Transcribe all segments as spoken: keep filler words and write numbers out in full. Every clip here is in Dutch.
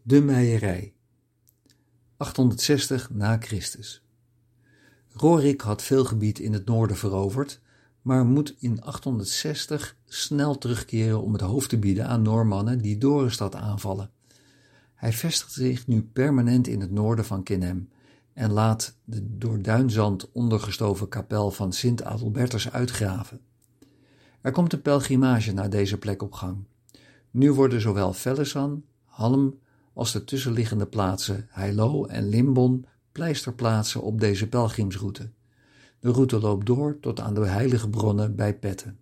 De Meierij, achthonderdzestig na Christus. Rorik had veel gebied in het noorden veroverd, maar moet in achthonderdzestig snel terugkeren om het hoofd te bieden aan Noormannen die Dorestad aanvallen. Hij vestigt zich nu permanent in het noorden van Kinhem en laat de door duinzand ondergestoven kapel van Sint Adalbertus uitgraven. Er komt een pelgrimage naar deze plek op gang. Nu worden zowel Vellesan, Halm als de tussenliggende plaatsen Heilo en Limbon pleisterplaatsen op deze pelgrimsroute. De route loopt door tot aan de heilige bronnen bij Petten.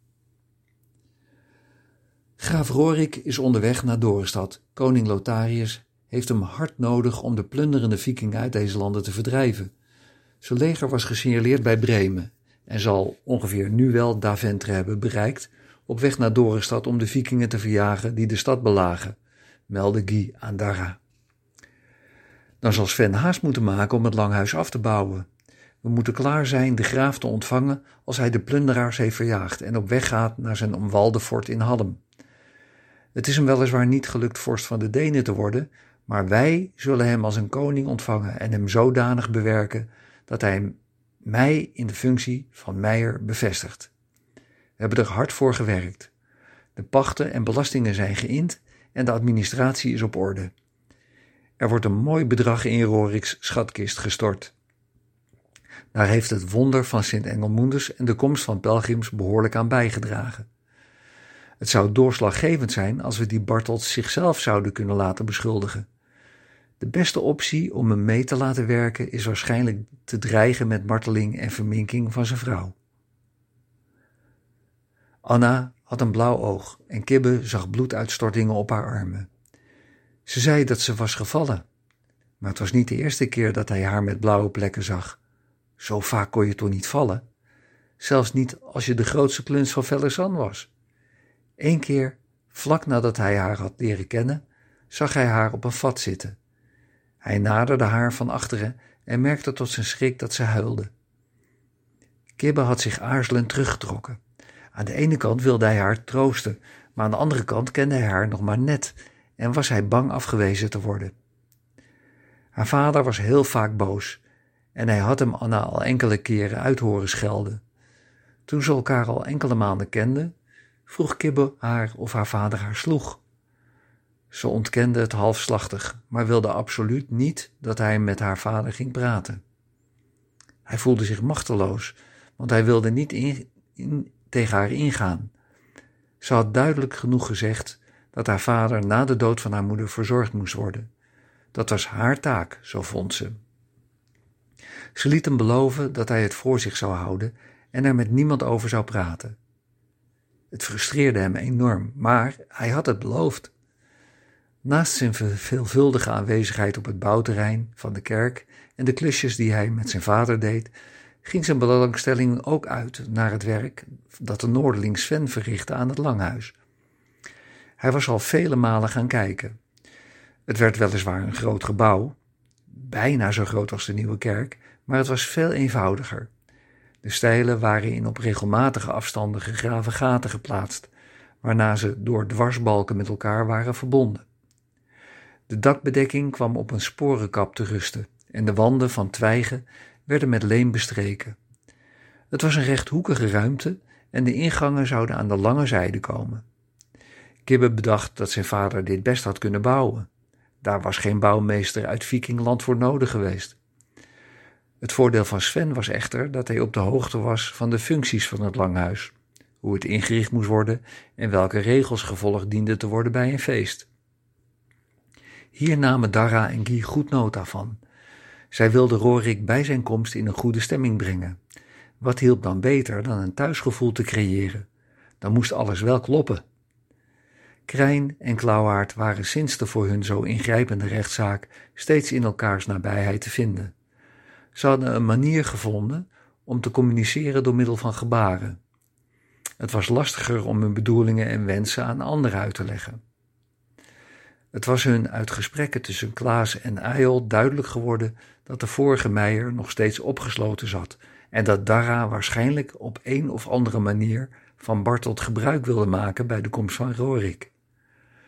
Graaf Rorik is onderweg naar Dorestad. Koning Lotharius heeft hem hard nodig om de plunderende vikingen uit deze landen te verdrijven. Zijn leger was gesignaleerd bij Bremen en zal ongeveer nu wel Daventre hebben bereikt, op weg naar Dorestad om de vikingen te verjagen die de stad belagen, meldde Guy aan Darra. Dan zal Sven haast moeten maken om het langhuis af te bouwen. We moeten klaar zijn de graaf te ontvangen als hij de plunderaars heeft verjaagd en op weg gaat naar zijn omwalde fort in Halm. Het is hem weliswaar niet gelukt vorst van de Denen te worden, maar wij zullen hem als een koning ontvangen en hem zodanig bewerken dat hij mij in de functie van meier bevestigt. We hebben er hard voor gewerkt. De pachten en belastingen zijn geïnd en de administratie is op orde. Er wordt een mooi bedrag in Roriks schatkist gestort. Daar heeft het wonder van Sint Engelmundus en de komst van pelgrims behoorlijk aan bijgedragen. Het zou doorslaggevend zijn als we die Bartelt zichzelf zouden kunnen laten beschuldigen. De beste optie om hem mee te laten werken is waarschijnlijk te dreigen met marteling en verminking van zijn vrouw. Anna had een blauw oog en Kibbe zag bloeduitstortingen op haar armen. Ze zei dat ze was gevallen, maar het was niet de eerste keer dat hij haar met blauwe plekken zag. Zo vaak kon je toch niet vallen? Zelfs niet als je de grootste kluns van Vellesan was. Eén keer, vlak nadat hij haar had leren kennen, zag hij haar op een vat zitten. Hij naderde haar van achteren en merkte tot zijn schrik dat ze huilde. Kibbe had zich aarzelend teruggetrokken. Aan de ene kant wilde hij haar troosten, maar aan de andere kant kende hij haar nog maar net en was hij bang afgewezen te worden. Haar vader was heel vaak boos en hij had hem Anna al enkele keren uit horen schelden. Toen ze elkaar al enkele maanden kenden, vroeg Kibbe haar of haar vader haar sloeg. Ze ontkende het halfslachtig, maar wilde absoluut niet dat hij met haar vader ging praten. Hij voelde zich machteloos, want hij wilde niet in, in, tegen haar ingaan. Ze had duidelijk genoeg gezegd dat haar vader na de dood van haar moeder verzorgd moest worden. Dat was haar taak, zo vond ze. Ze liet hem beloven dat hij het voor zich zou houden en er met niemand over zou praten. Het frustreerde hem enorm, maar hij had het beloofd. Naast zijn veelvuldige aanwezigheid op het bouwterrein van de kerk en de klusjes die hij met zijn vader deed, ging zijn belangstelling ook uit naar het werk dat de Noorderling Sven verrichtte aan het langhuis. Hij was al vele malen gaan kijken. Het werd weliswaar een groot gebouw, bijna zo groot als de nieuwe kerk, maar het was veel eenvoudiger. De stijlen waren in op regelmatige afstanden gegraven gaten geplaatst, waarna ze door dwarsbalken met elkaar waren verbonden. De dakbedekking kwam op een sporenkap te rusten en de wanden van twijgen werden met leem bestreken. Het was een rechthoekige ruimte en de ingangen zouden aan de lange zijde komen. Kibbe bedacht dat zijn vader dit best had kunnen bouwen. Daar was geen bouwmeester uit Vikingland voor nodig geweest. Het voordeel van Sven was echter dat hij op de hoogte was van de functies van het langhuis, hoe het ingericht moest worden en welke regels gevolgd dienden te worden bij een feest. Hier namen Darra en Guy goed nota van. Zij wilden Rorik bij zijn komst in een goede stemming brengen. Wat hielp dan beter dan een thuisgevoel te creëren? Dan moest alles wel kloppen. Krijn en Klauwaard waren sinds de voor hun zo ingrijpende rechtszaak steeds in elkaars nabijheid te vinden. Ze hadden een manier gevonden om te communiceren door middel van gebaren. Het was lastiger om hun bedoelingen en wensen aan anderen uit te leggen. Het was hun uit gesprekken tussen Klaas en Eyal duidelijk geworden dat de vorige meier nog steeds opgesloten zat en dat Darra waarschijnlijk op een of andere manier van Bartelt gebruik wilde maken bij de komst van Rorik.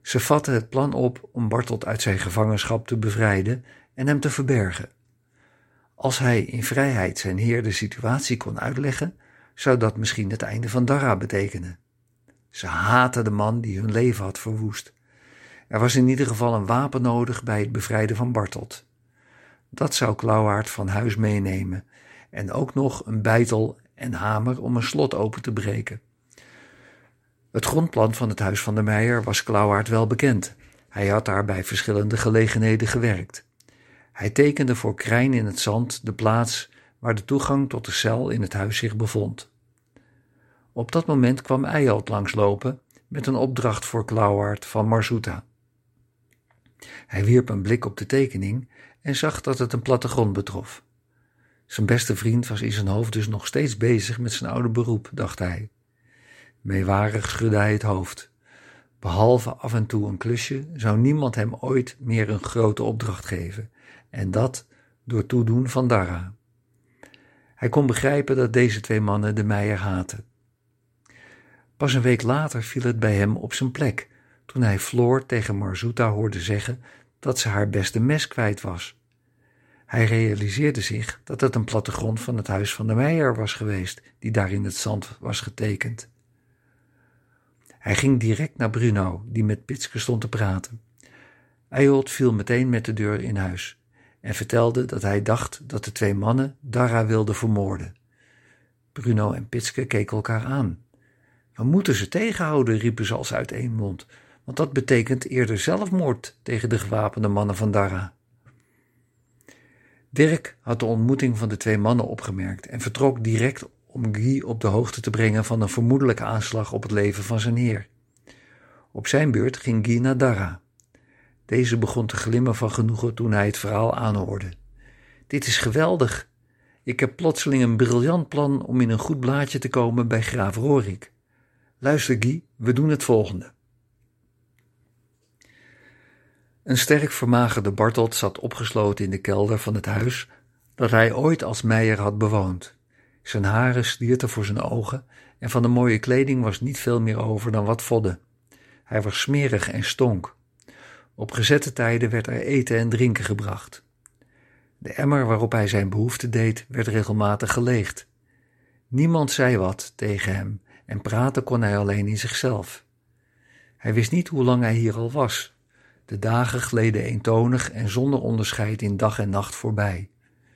Ze vatten het plan op om Bartold uit zijn gevangenschap te bevrijden en hem te verbergen. Als hij in vrijheid zijn heer de situatie kon uitleggen, zou dat misschien het einde van Darra betekenen. Ze haatten de man die hun leven had verwoest. Er was in ieder geval een wapen nodig bij het bevrijden van Bartold. Dat zou Klauwaard van huis meenemen en ook nog een beitel en hamer om een slot open te breken. Het grondplan van het huis van der Meijer was Klauwaard wel bekend. Hij had daar bij verschillende gelegenheden gewerkt. Hij tekende voor Krijn in het zand de plaats waar de toegang tot de cel in het huis zich bevond. Op dat moment kwam Eyalt langslopen met een opdracht voor Klauwaard van Marzoeta. Hij wierp een blik op de tekening en zag dat het een plattegrond betrof. Zijn beste vriend was in zijn hoofd dus nog steeds bezig met zijn oude beroep, dacht hij. Meewarig schudde hij het hoofd. Behalve af en toe een klusje zou niemand hem ooit meer een grote opdracht geven, en dat door toedoen van Darra. Hij kon begrijpen dat deze twee mannen de Meijer haatten. Pas een week later viel het bij hem op zijn plek, toen hij Floor tegen Marzoeta hoorde zeggen dat ze haar beste mes kwijt was. Hij realiseerde zich dat het een plattegrond van het huis van de Meijer was geweest, die daar in het zand was getekend. Hij ging direct naar Bruno, die met Pitske stond te praten. Eyalt viel meteen met de deur in huis en vertelde dat hij dacht dat de twee mannen Darra wilden vermoorden. Bruno en Pitske keken elkaar aan. We moeten ze tegenhouden, riepen ze als uit één mond, want dat betekent eerder zelfmoord tegen de gewapende mannen van Darra. Dirk had de ontmoeting van de twee mannen opgemerkt en vertrok direct om Guy op de hoogte te brengen van een vermoedelijke aanslag op het leven van zijn heer. Op zijn beurt ging Guy naar Darra. Deze begon te glimmen van genoegen toen hij het verhaal aanhoorde. Dit is geweldig. Ik heb plotseling een briljant plan om in een goed blaadje te komen bij graaf Rorik. Luister Guy, we doen het volgende. Een sterk vermagerde Bartold zat opgesloten in de kelder van het huis dat hij ooit als Meijer had bewoond. Zijn haren stierten voor zijn ogen en van de mooie kleding was niet veel meer over dan wat vodden. Hij was smerig en stonk. Op gezette tijden werd er eten en drinken gebracht. De emmer waarop hij zijn behoefte deed werd regelmatig geleegd. Niemand zei wat tegen hem en praten kon hij alleen in zichzelf. Hij wist niet hoe lang hij hier al was. De dagen gleden eentonig en zonder onderscheid in dag en nacht voorbij.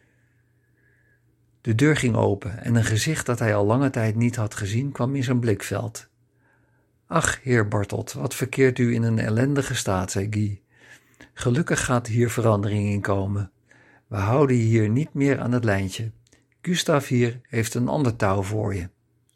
De deur ging open en een gezicht dat hij al lange tijd niet had gezien kwam in zijn blikveld. Ach, heer Bartold, wat verkeert u in een ellendige staat, zei Guy. Gelukkig gaat hier verandering in komen. We houden je hier niet meer aan het lijntje. Gustav hier heeft een ander touw voor je.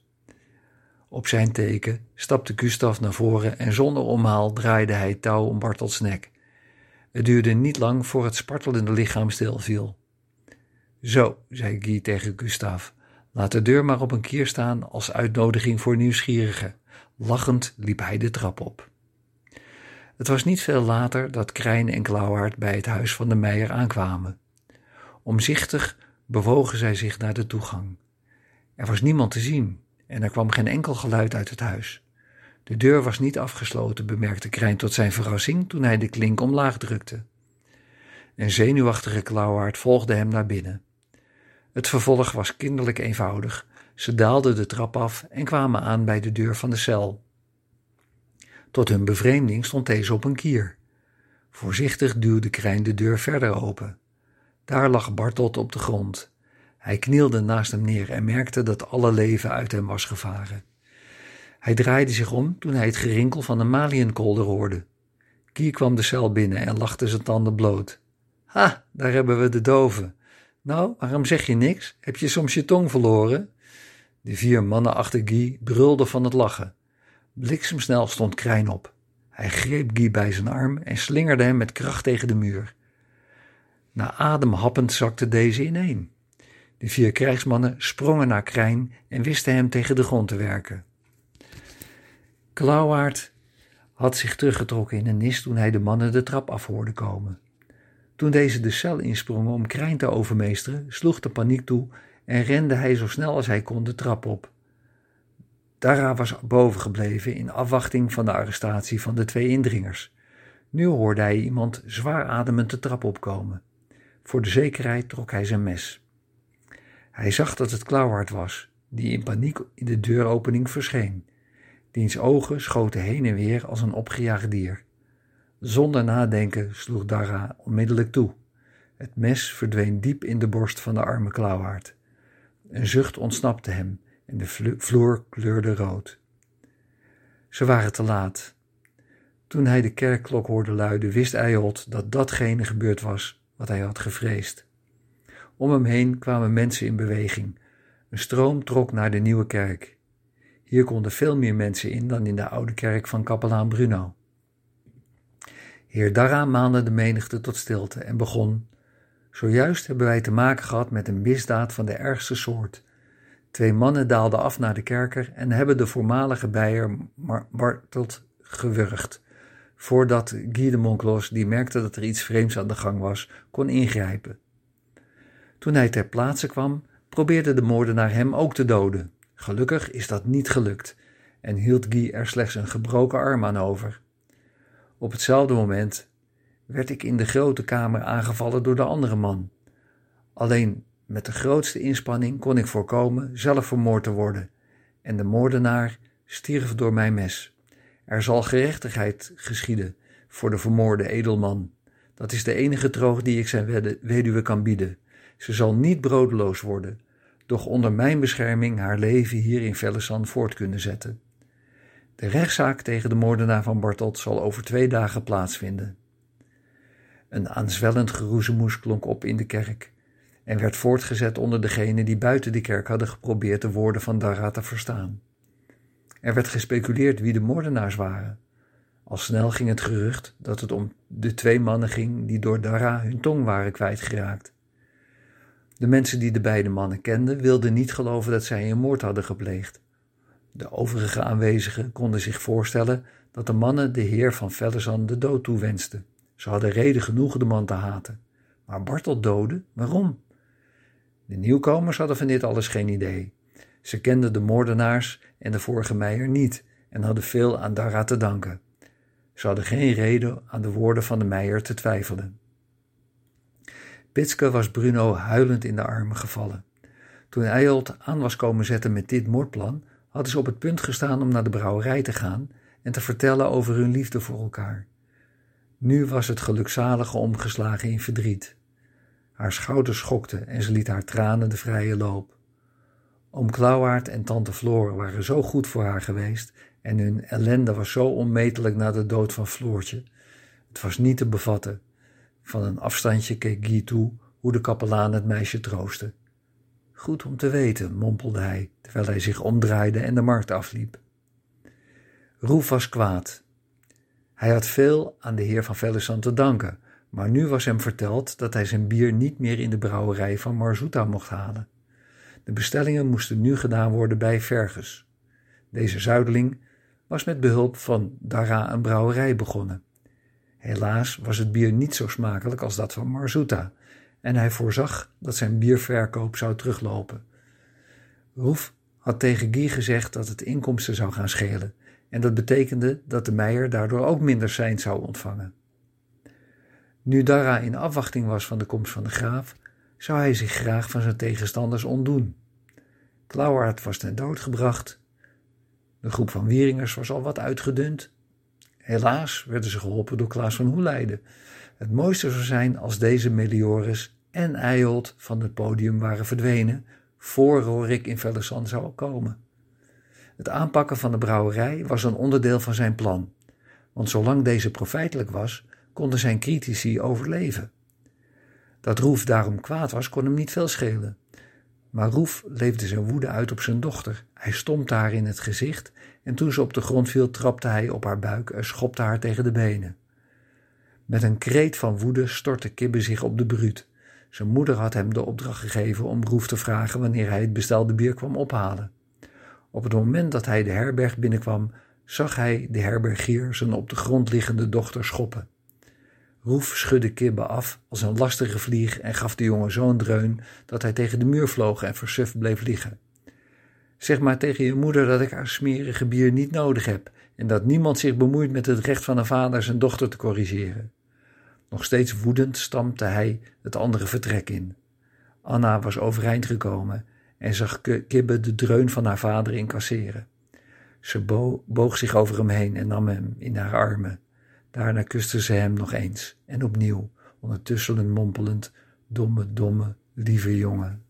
Op zijn teken stapte Gustav naar voren en zonder omhaal draaide hij het touw om Bartolds nek. Het duurde niet lang voor het spartelende lichaam stilviel. Zo, zei Guy tegen Gustav, laat de deur maar op een kier staan als uitnodiging voor nieuwsgierigen. Lachend liep hij de trap op. Het was niet veel later dat Krijn en Klauwaard bij het huis van de Meijer aankwamen. Omzichtig bewogen zij zich naar de toegang. Er was niemand te zien en er kwam geen enkel geluid uit het huis. De deur was niet afgesloten, bemerkte Krijn tot zijn verrassing toen hij de klink omlaag drukte. Een zenuwachtige Klauwaard volgde hem naar binnen. Het vervolg was kinderlijk eenvoudig. Ze daalden de trap af en kwamen aan bij de deur van de cel. Tot hun bevreemding stond deze op een kier. Voorzichtig duwde Krijn de deur verder open. Daar lag Bartold op de grond. Hij knielde naast hem neer en merkte dat alle leven uit hem was gevaren. Hij draaide zich om toen hij het gerinkel van een maliënkolder hoorde. Guy kwam de cel binnen en lachte zijn tanden bloot. Ha, daar hebben we de dove. Nou, waarom zeg je niks? Heb je soms je tong verloren? De vier mannen achter Guy brulden van het lachen. Bliksemsnel stond Krijn op. Hij greep Guy bij zijn arm en slingerde hem met kracht tegen de muur. Na adem happend zakte deze ineen. De vier krijgsmannen sprongen naar Krijn en wisten hem tegen de grond te werken. Klauwaard had zich teruggetrokken in een nis toen hij de mannen de trap af hoorde komen. Toen deze de cel insprongen om Krijn te overmeesteren, sloeg de paniek toe en rende hij zo snel als hij kon de trap op. Dara was boven gebleven in afwachting van de arrestatie van de twee indringers. Nu hoorde hij iemand zwaar ademend de trap opkomen. Voor de zekerheid trok hij zijn mes. Hij zag dat het Klauwaard was, die in paniek in de deuropening verscheen. Diens ogen schoten heen en weer als een opgejaagd dier. Zonder nadenken sloeg Dara onmiddellijk toe. Het mes verdween diep in de borst van de arme Klauwaard. Een zucht ontsnapte hem en de vloer kleurde rood. Ze waren te laat. Toen hij de kerkklok hoorde luiden, wist Eyholt dat datgene gebeurd was wat hij had gevreesd. Om hem heen kwamen mensen in beweging. Een stroom trok naar de nieuwe kerk. Hier konden veel meer mensen in dan in de oude kerk van kapelaan Bruno. Heer Dara maande de menigte tot stilte en begon: zojuist hebben wij te maken gehad met een misdaad van de ergste soort. Twee mannen daalden af naar de kerker en hebben de voormalige bijer Bartelt gewurgd, voordat Guy de Montclos, die merkte dat er iets vreemds aan de gang was, kon ingrijpen. Toen hij ter plaatse kwam, probeerde de moordenaar hem ook te doden. Gelukkig is dat niet gelukt en hield Guy er slechts een gebroken arm aan over. Op hetzelfde moment werd ik in de grote kamer aangevallen door de andere man. Alleen met de grootste inspanning kon ik voorkomen zelf vermoord te worden en de moordenaar stierf door mijn mes. Er zal gerechtigheid geschieden voor de vermoorde edelman. Dat is de enige troost die ik zijn weduwe kan bieden. Ze zal niet broodeloos worden, doch onder mijn bescherming haar leven hier in Vellesan voort kunnen zetten. De rechtszaak tegen de moordenaar van Bartelt zal over twee dagen plaatsvinden. Een aanzwellend geroezemoes klonk op in de kerk en werd voortgezet onder degenen die buiten de kerk hadden geprobeerd de woorden van Dara te verstaan. Er werd gespeculeerd wie de moordenaars waren. Al snel ging het gerucht dat het om de twee mannen ging die door Dara hun tong waren kwijtgeraakt. De mensen die de beide mannen kenden wilden niet geloven dat zij een moord hadden gepleegd. De overige aanwezigen konden zich voorstellen dat de mannen de heer van Vellesan de dood toewensten. Ze hadden reden genoeg de man te haten. Maar Bartelt doden? Waarom? De nieuwkomers hadden van dit alles geen idee. Ze kenden de moordenaars en de vorige meijer niet en hadden veel aan Dara te danken. Ze hadden geen reden aan de woorden van de meijer te twijfelen. Bitske was Bruno huilend in de armen gevallen. Toen Eyholt aan was komen zetten met dit moordplan, hadden ze op het punt gestaan om naar de brouwerij te gaan en te vertellen over hun liefde voor elkaar. Nu was het gelukzalige omgeslagen in verdriet. Haar schouders schokten en ze liet haar tranen de vrije loop. Oom Klauwaard en tante Floor waren zo goed voor haar geweest en hun ellende was zo onmetelijk na de dood van Floortje. Het was niet te bevatten. Van een afstandje keek Guy toe hoe de kapelaan het meisje troostte. Goed om te weten, mompelde hij, terwijl hij zich omdraaide en de markt afliep. Roef was kwaad. Hij had veel aan de heer van Vellesan te danken, maar nu was hem verteld dat hij zijn bier niet meer in de brouwerij van Marzuta mocht halen. De bestellingen moesten nu gedaan worden bij Verges. Deze zuideling was met behulp van Dara een brouwerij begonnen. Helaas was het bier niet zo smakelijk als dat van Marzuta en hij voorzag dat zijn bierverkoop zou teruglopen. Roef had tegen Guy gezegd dat het inkomsten zou gaan schelen en dat betekende dat de meijer daardoor ook minder sein zou ontvangen. Nu Dara in afwachting was van de komst van de graaf, zou hij zich graag van zijn tegenstanders ontdoen. Klauwaard was ten dood gebracht. De groep van Wieringers was al wat uitgedund. Helaas werden ze geholpen door Klaas van Hoeleide. Het mooiste zou zijn als deze Melioris en Eyholt van het podium waren verdwenen, voor Rorik in Vellesan zou komen. Het aanpakken van de brouwerij was een onderdeel van zijn plan, want zolang deze profijtelijk was, konden zijn critici overleven. Dat Roef daarom kwaad was, kon hem niet veel schelen. Maar Roef leefde zijn woede uit op zijn dochter. Hij stompte haar in het gezicht en toen ze op de grond viel, trapte hij op haar buik en schopte haar tegen de benen. Met een kreet van woede stortte Kibbe zich op de bruut. Zijn moeder had hem de opdracht gegeven om Roef te vragen wanneer hij het bestelde bier kwam ophalen. Op het moment dat hij de herberg binnenkwam, zag hij de herbergier zijn op de grond liggende dochter schoppen. Roef schudde Kibbe af als een lastige vlieg en gaf de jongen zo'n dreun dat hij tegen de muur vloog en versuft bleef liggen. Zeg maar tegen je moeder dat ik haar smerige bier niet nodig heb en dat niemand zich bemoeit met het recht van een vader zijn dochter te corrigeren. Nog steeds woedend stampte hij het andere vertrek in. Anna was overeind gekomen en zag Kibbe de dreun van haar vader incasseren. Ze bo- boog zich over hem heen en nam hem in haar armen. Daarna kuste ze hem nog eens en opnieuw, ondertussen mompelend: domme, domme, lieve jongen.